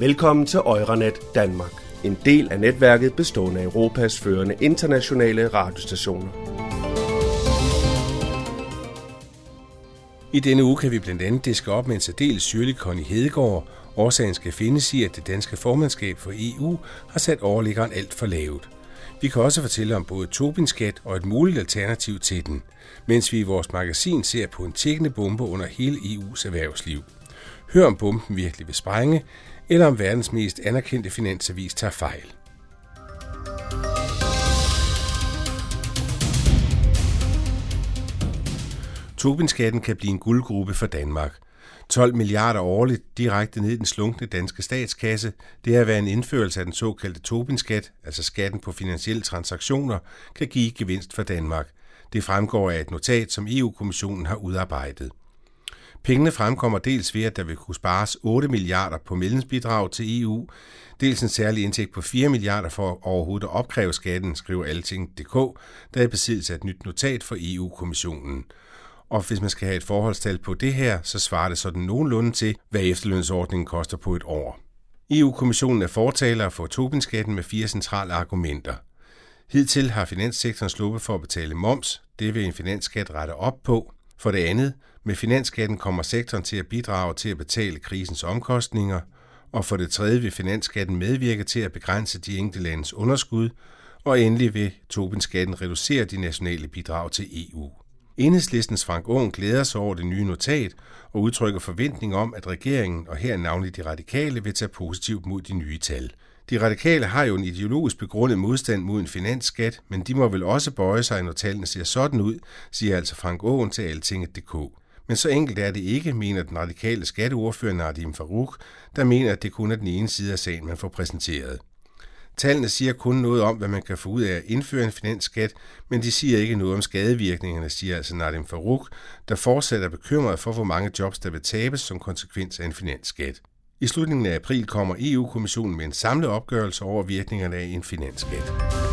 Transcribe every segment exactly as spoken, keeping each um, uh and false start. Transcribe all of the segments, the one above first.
Velkommen til Euranet Danmark, en del af netværket bestående af Europas førende internationale radiostationer. I denne uge kan vi blandt andet diske op med en særdeles syrlig Connie Hedegaard. Årsagen skal findes i, at det danske formandskab for E U har sat overliggeren alt for lavt. Vi kan også fortælle om både Tobin-skat og et muligt alternativ til den, mens vi i vores magasin ser på en tikkende bombe under hele E U's erhvervsliv. Hør om bomben virkelig vil sprænge, eller om verdens mest anerkendte finansavis tager fejl. Tobin-skatten kan blive en guldgrube for Danmark. tolv milliarder årligt direkte ned i den slunkne danske statskasse, det er, hvad en indførelse af den såkaldte Tobin-skat, altså skatten på finansielle transaktioner, kan give gevinst for Danmark. Det fremgår af et notat, som E U-kommissionen har udarbejdet. Pengene fremkommer dels ved, at der vil kunne spares otte milliarder på medlemsbidrag til E U, dels en særlig indtægt på fire milliarder for overhovedet at opkræve skatten, skriver Altinget punktum d k, der er i besiddelse af et nyt notat for E U-kommissionen. Og hvis man skal have et forholdstal på det her, så svarer det sådan nogenlunde til, hvad efterlønsordningen koster på et år. E U-kommissionen er fortaler for Tobin-skatten med fire centrale argumenter. Hidtil har finanssektoren sluppet for at betale moms, det vil en finansskat rette op på. For det andet, med finansskatten kommer sektoren til at bidrage til at betale krisens omkostninger, og for det tredje vil finansskatten medvirke til at begrænse de enkelte landes underskud, og endelig vil Tobin-skatten reducere de nationale bidrag til E U. Enhedslistens Frank Aaen glæder sig over det nye notat og udtrykker forventning om, at regeringen, og her navnlig de radikale, vil tage positivt mod de nye tal. De radikale har jo en ideologisk begrundet modstand mod en finansskat, men de må vel også bøje sig, når tallene ser sådan ud, siger altså Frank Aaen til Altinget punktum d k. Men så enkelt er det ikke, mener den radikale skatteordfører Nadim Farooq, der mener, at det kun er den ene side af sagen, man får præsenteret. Tallene siger kun noget om, hvad man kan få ud af at indføre en finansskat, men de siger ikke noget om skadevirkningerne, siger altså Nadim Farooq, der fortsat er bekymret for, hvor mange jobs der vil tabes som konsekvens af en finansskat. I slutningen af april kommer E U-kommissionen med en samlet opgørelse over virkningerne af en finansskat.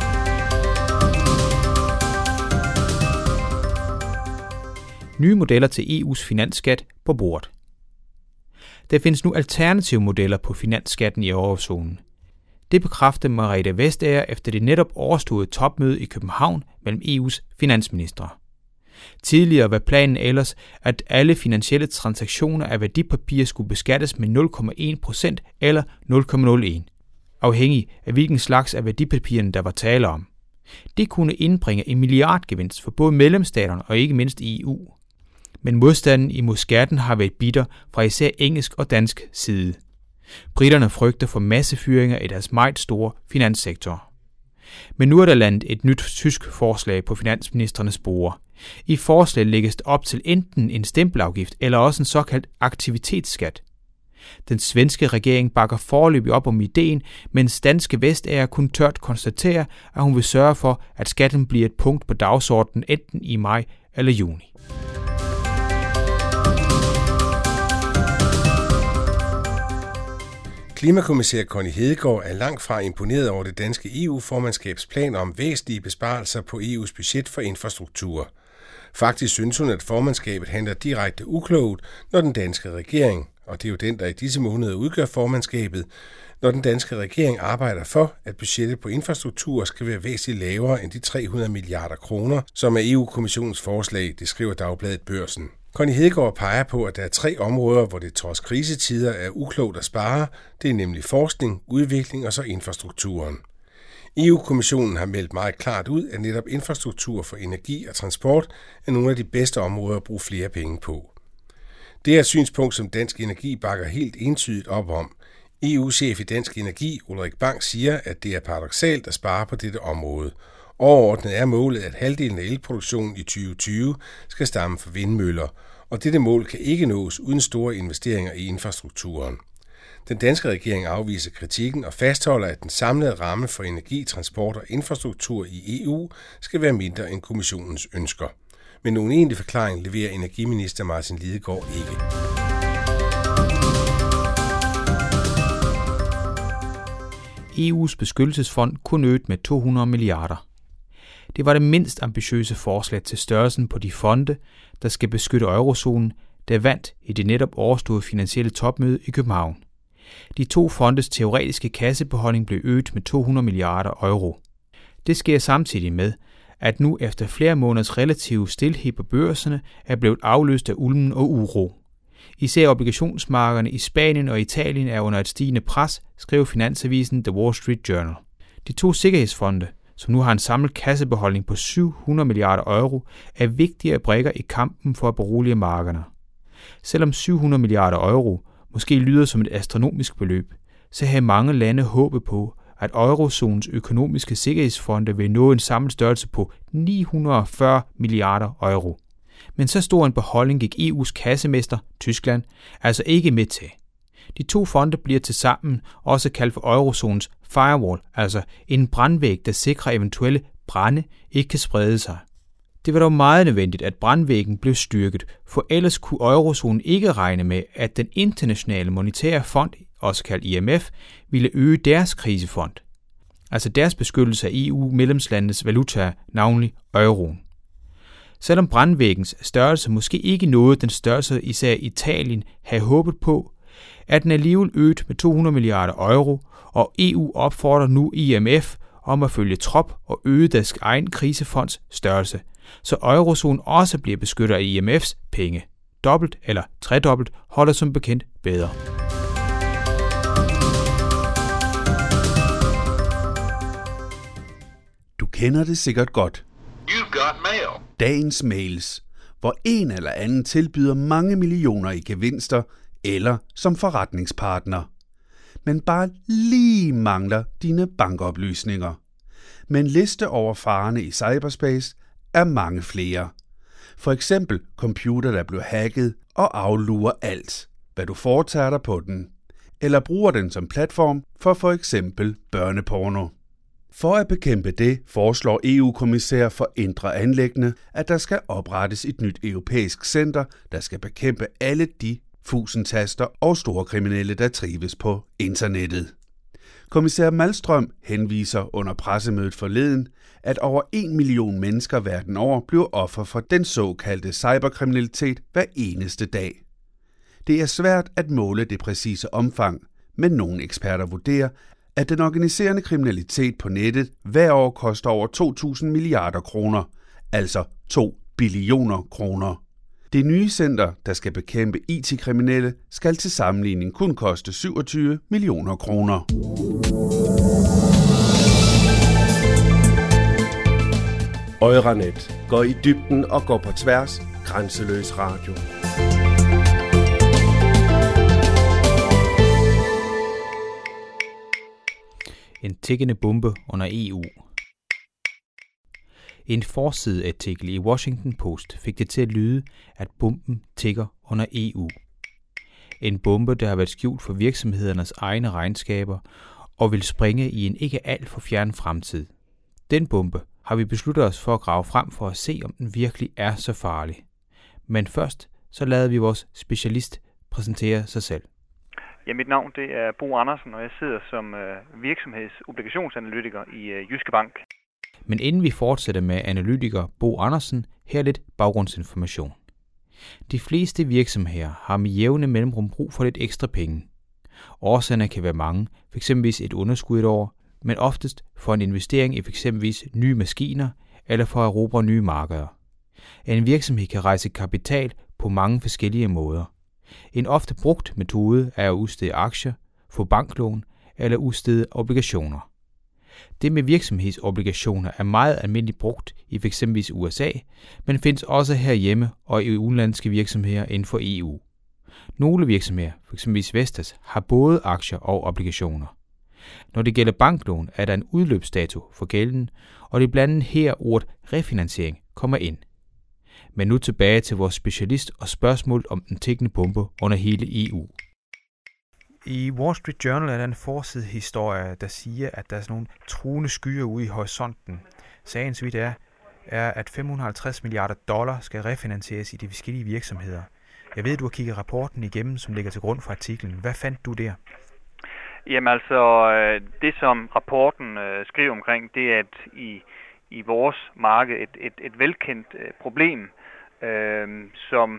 Nye modeller til E U's finansskat på bordet. Der findes nu alternative modeller på finansskatten i eurozonen. Det bekræfter Margrethe Vestager efter det netop overståede topmøde i København mellem E U's finansministre. Tidligere var planen ellers, at alle finansielle transaktioner af værdipapirer skulle beskattes med nul komma en procent eller nul komma nul en, afhængig af hvilken slags af værdipapirerne der var tale om. Det kunne indbringe en milliardgevinst for både medlemsstaterne og ikke mindst E U. Men modstanden imod skatten har været bitter fra især engelsk og dansk side. Briterne frygter for massefyringer i deres meget store finanssektor. Men nu er der landet et nyt tysk forslag på finansministernes bord. I forslaget lægges det op til enten en stempelafgift eller også en såkaldt aktivitetsskat. Den svenske regering bakker foreløbig op om ideen, mens danske Vestager kun tørt konstatere, at hun vil sørge for, at skatten bliver et punkt på dagsordenen enten i maj eller juni. Klimakommissær Connie Hedegaard er langt fra imponeret over det danske E U-formandskabs planer om væsentlige besparelser på E U's budget for infrastruktur. Faktisk synes hun, at formandskabet handler direkte uklogt, når den danske regering, og det er jo den, der i disse måneder udgør formandskabet, når den danske regering arbejder for, at budgettet på infrastruktur skal være væsentligt lavere end de tre hundrede milliarder kroner, som er E U-kommissionens forslag, det skriver Dagbladet Børsen. Connie Hedegaard peger på, at der er tre områder, hvor det trods krisetider er uklogt at spare. Det er nemlig forskning, udvikling og så infrastrukturen. E U-kommissionen har meldt meget klart ud, at netop infrastruktur for energi og transport er nogle af de bedste områder at bruge flere penge på. Det er et synspunkt, som Dansk Energi bakker helt entydigt op om. E U-chef i Dansk Energi, Ulrik Bang, siger, at det er paradoksalt at spare på dette område. Overordnet er målet, at halvdelen af elproduktionen i tyve tyve skal stamme fra vindmøller, og dette mål kan ikke nås uden store investeringer i infrastrukturen. Den danske regering afviser kritikken og fastholder, at den samlede ramme for energi, transport og infrastruktur i E U skal være mindre end kommissionens ønsker. Men nogen egentlig forklaring leverer energiminister Martin Lidegaard ikke. E U's beskyttelsesfond kunne øget med to hundrede milliarder. Det var det mindst ambitiøse forslag til størrelsen på de fonde, der skal beskytte eurozonen, der vandt i det netop overståede finansielle topmøde i København. De to fondes teoretiske kassebeholdning blev øget med to hundrede milliarder euro. Det sker samtidig med, at nu efter flere måneders relativ stilhed på børserne er blevet afløst af ulmen og uro. Især obligationsmarkederne i Spanien og Italien er under et stigende pres, skrev finansavisen The Wall Street Journal. De to sikkerhedsfonde, som nu har en samlet kassebeholdning på syv hundrede milliarder euro, er vigtige brikker i kampen for at berolige markederne. Selvom syv hundrede milliarder euro måske lyder som et astronomisk beløb, så har mange lande håbet på, at eurozonens økonomiske sikkerhedsfonde vil nå en samlet størrelse på ni hundrede og fyrre milliarder euro. Men så stor en beholdning gik E U's kassemester, Tyskland, altså ikke med til. De to fonde bliver tilsammen også kaldt for eurozonens firewall, altså en brandvæg, der sikrer eventuelle brande ikke kan sprede sig. Det var dog meget nødvendigt, at brandvæggen blev styrket, for ellers kunne eurozonen ikke regne med, at den internationale monetære fond, også kaldt I M F, ville øge deres krisefond, altså deres beskyttelse af E U-medlemslandenes valutaer, navnlig euroen. Selvom brandvæggens størrelse måske ikke nåede den størrelse især Italien havde håbet på, er den alligevel øget med to hundrede milliarder euro, og E U opfordrer nu I M F om at følge trop og øge deres egen krisefonds størrelse, så eurozonen også bliver beskyttet af I M F's penge. Dobbelt eller tredobbelt holder som bekendt bedre. Du kender det sikkert godt. You've got mail. Dagens mails, hvor en eller anden tilbyder mange millioner i gevinster eller som forretningspartner. Men bare lige mangler dine bankoplysninger. Men liste over farerne i cyberspace er mange flere. For eksempel computer, der blev hacket og aflurer alt, hvad du foretager dig på den. Eller bruger den som platform for for eksempel børneporno. For at bekæmpe det foreslår E U-kommissær for indre anliggende, at der skal oprettes et nyt europæisk center, der skal bekæmpe alle de fusentaster og store kriminelle, der trives på internettet. Kommissær Malmström henviser under pressemødet forleden, at over en million mennesker verden over bliver offer for den såkaldte cyberkriminalitet hver eneste dag. Det er svært at måle det præcise omfang, men nogle eksperter vurderer, at den organiserede kriminalitet på nettet hver år koster over to tusind milliarder kroner, altså to billioner kroner. Det nye center, der skal bekæmpe I T-kriminelle, skal til sammenligning kun koste syvogtyve millioner kroner. Euranet går i dybden og går på tværs. Grænseløs radio. En tikkende bombe under E U. En forsideartikel i Washington Post fik det til at lyde, at bomben tikker under E U. En bombe, der har været skjult for virksomhedernes egne regnskaber og vil springe i en ikke alt for fjern fremtid. Den bombe har vi besluttet os for at grave frem for at se, om den virkelig er så farlig. Men først så lader vi vores specialist præsentere sig selv. Ja, mit navn det er Bo Andersen, og jeg sidder som øh, virksomhedsobligationsanalytiker i øh, Jyske Bank. Men inden vi fortsætter med analytiker Bo Andersen, her lidt baggrundsinformation. De fleste virksomheder har med jævne mellemrum brug for lidt ekstra penge. Årsagerne kan være mange, f.eks. et underskud et år, men oftest for en investering i f.eks. nye maskiner eller for at erobre nye markeder. En virksomhed kan rejse kapital på mange forskellige måder. En ofte brugt metode er at udstede aktier, få banklån eller udstede obligationer. Det med virksomhedsobligationer er meget almindeligt brugt i f.eks. U S A, men findes også herhjemme og i udenlandske virksomheder inden for E U. Nogle virksomheder, f.eks. Vestas, har både aktier og obligationer. Når det gælder banklån, er der en udløbsdato for gælden, og det er blandt andet her ordet refinansiering kommer ind. Men nu tilbage til vores specialist og spørgsmål om den tikkende bombe under hele E U. I Wall Street Journal er der en forsidehistorie, der siger, at der er sådan nogle truende skyer ude i horisonten. Sagen, så vidt er, er, at fem hundrede og halvtreds milliarder dollar skal refinansieres i de forskellige virksomheder. Jeg ved, du har kigget rapporten igennem, som ligger til grund for artiklen. Hvad fandt du der? Jamen altså, det som rapporten øh, skriver omkring, det er at i, i vores marked et, et, et velkendt øh, problem, øh, som,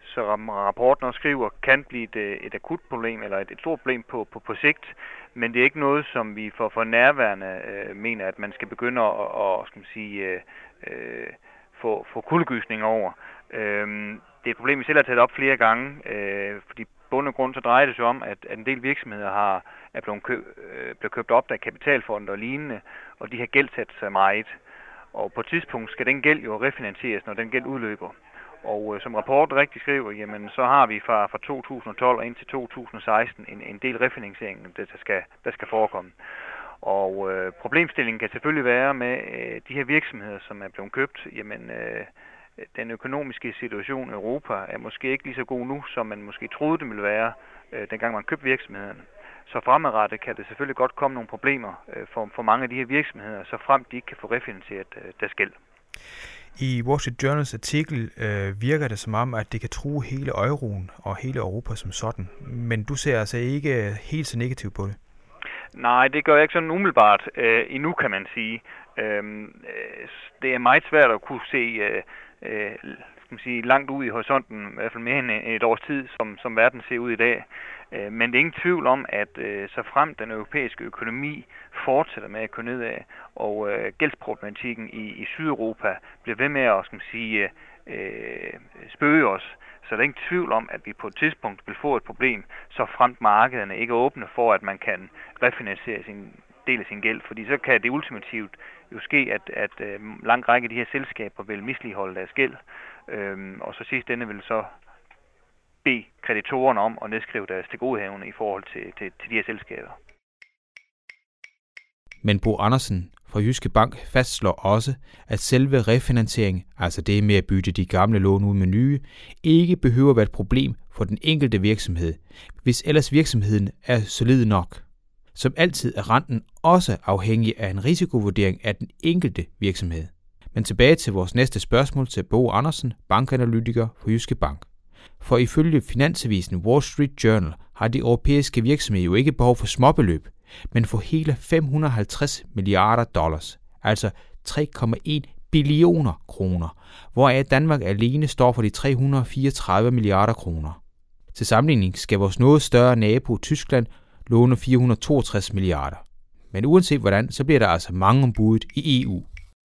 som rapporten også skriver, kan blive et, et akut problem eller et, et stort problem på, på, på sigt, men det er ikke noget, som vi for, for nærværende øh, mener, at man skal begynde at, at skal man sige, øh, øh, få, få kuldegysning over. Øh, det er et problem, vi selv har taget op flere gange, øh, fordi bund og grund så drejer det sig om, at, at en del virksomheder har, er blevet, køb, øh, blevet købt op af kapitalfonde og lignende, og de har gældsat sig meget. Og på et tidspunkt skal den gæld jo refinansieres, når den gæld udløber. Og øh, som rapporten rigtig skriver, jamen så har vi fra, fra to tusind og tolv og indtil to tusind og seksten en, en del refinansiering, der skal, der skal forekomme. Og øh, problemstillingen kan selvfølgelig være med øh, de her virksomheder, som er blevet købt, jamen øh, den økonomiske situation i Europa er måske ikke lige så god nu, som man måske troede, det ville være, øh, dengang man købte virksomhederne. Så fremadrettet kan det selvfølgelig godt komme nogle problemer øh, for, for mange af de her virksomheder, så frem de ikke kan få refinansieret øh, deres gæld. I Wall Street Journals artikel øh, virker det som om, at det kan true hele euroen og hele Europa som sådan. Men du ser altså ikke helt så negativt på det? Nej, det gør jeg ikke sådan umiddelbart øh, endnu, kan man sige. Øh, det er meget svært at kunne se øh, øh, skal man sige, langt ud i horisonten, i hvert fald mere end et års tid, som, som verden ser ud i dag. Øh, men det er ingen tvivl om, at øh, så frem den europæiske økonomi fortsætter med at gå nedad, og øh, gældsproblematikken i, i Sydeuropa bliver ved med at skal man sige, øh, spøge os. Så der er ingen tvivl om, at vi på et tidspunkt vil få et problem, så fremt markederne ikke er åbne for, at man kan refinansiere sin del af sin gæld. Fordi så kan det ultimativt jo ske, at, at øh, lang række af de her selskaber vil misligholde deres gæld. Øhm, og så sidst denne vil så bede kreditorerne om at nedskrive deres tilgodehavende i forhold til, til, til de her selskaber. Men Bo Andersen fra Jyske Bank fastslår også, at selve refinansiering, altså det med at bytte de gamle lån ud med nye, ikke behøver at være et problem for den enkelte virksomhed, hvis ellers virksomheden er solid nok. Som altid er renten også afhængig af en risikovurdering af den enkelte virksomhed. Men tilbage til vores næste spørgsmål til Bo Andersen, bankanalytiker for Jyske Bank. For ifølge finansavisen Wall Street Journal har de europæiske virksomheder jo ikke behov for småbeløb, men for hele fem hundrede og halvtreds milliarder dollars, altså tre komma en billioner kroner, hvoraf Danmark alene står for de tre hundrede og fireogtredive milliarder kroner. Til sammenligning skal vores noget større nabo Tyskland låne fire hundrede og toogtres milliarder. Men uanset hvordan, så bliver der altså mange om budet i E U.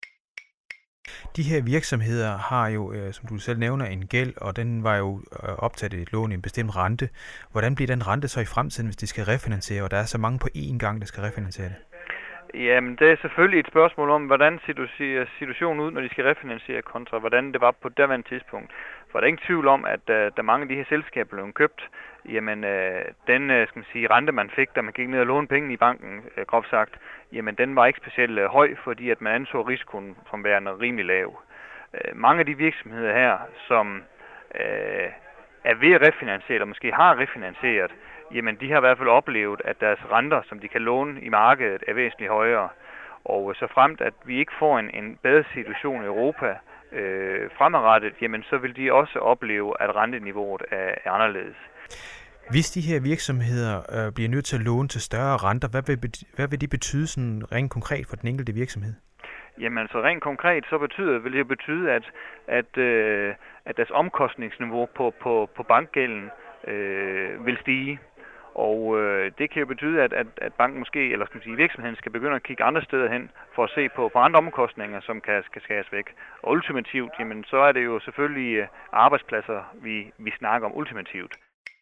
De her virksomheder har jo, øh, som du selv nævner, en gæld, og den var jo øh, optaget et lån i en bestemt rente. Hvordan bliver den rente så i fremtiden, hvis de skal refinansiere, og der er så mange på én gang, der skal refinansiere det? Jamen, det er selvfølgelig et spørgsmål om, hvordan ser situationen ud, når de skal refinansiere, kontra hvordan det var på daværende tidspunkt. For der er ingen tvivl om, at uh, der mange af de her selskaber blev købt, jamen uh, den uh, skal man sige, rente, man fik, da man gik ned og lånte penge i banken, uh, groft sagt, jamen den var ikke specielt uh, høj, fordi at man anså risikoen som værende rimelig lav. Uh, mange af de virksomheder her, som uh, er ved at refinansiere, eller måske har refinansieret, jamen de har i hvert fald oplevet, at deres renter, som de kan låne i markedet, er væsentligt højere. Og så fremt, at vi ikke får en, en bedre situation i Europa øh, fremadrettet, jamen så vil de også opleve, at renteniveauet er, er anderledes. Hvis de her virksomheder øh, bliver nødt til at låne til større renter, hvad vil, hvad vil det betyde sådan rent konkret for den enkelte virksomhed? Jamen så rent konkret, så betyder, vil det betyde, at, at, øh, at deres omkostningsniveau på, på, på bankgælden øh, vil stige. Og øh, det kan jo betyde, at, at, at banken måske, eller skal man sige, virksomheden skal begynde at kigge andre steder hen for at se på, på andre omkostninger, som kan, skal skæres væk. Og ultimativt, jamen, så er det jo selvfølgelig arbejdspladser, vi, vi snakker om ultimativt.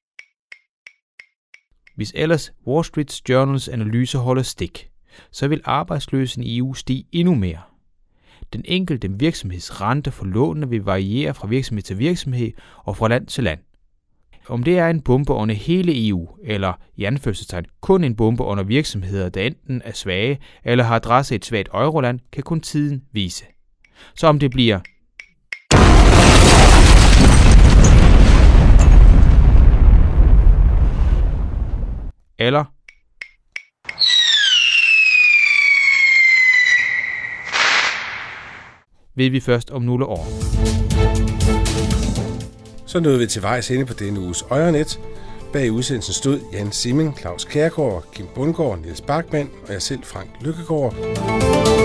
Hvis ellers Wall Street Journals analyse holder stik, så vil arbejdsløsheden i E U stige endnu mere. Den enkelte virksomheds rente for lånene vil variere fra virksomhed til virksomhed og fra land til land. Om det er en bombe under hele E U, eller i anførselstegn kun en bombe under virksomheder, der enten er svage eller har adresse i et svagt euroland, kan kun tiden vise. Så om det bliver eller ved vi først om nogle år. Så nåede vi til vejs ende på denne uges Øjernet. Bag udsendelsen stod Jan Simming, Claus Kjærgaard, Kim Bundgaard, Niels Bachmann og jeg selv, Frank Lykkegaard.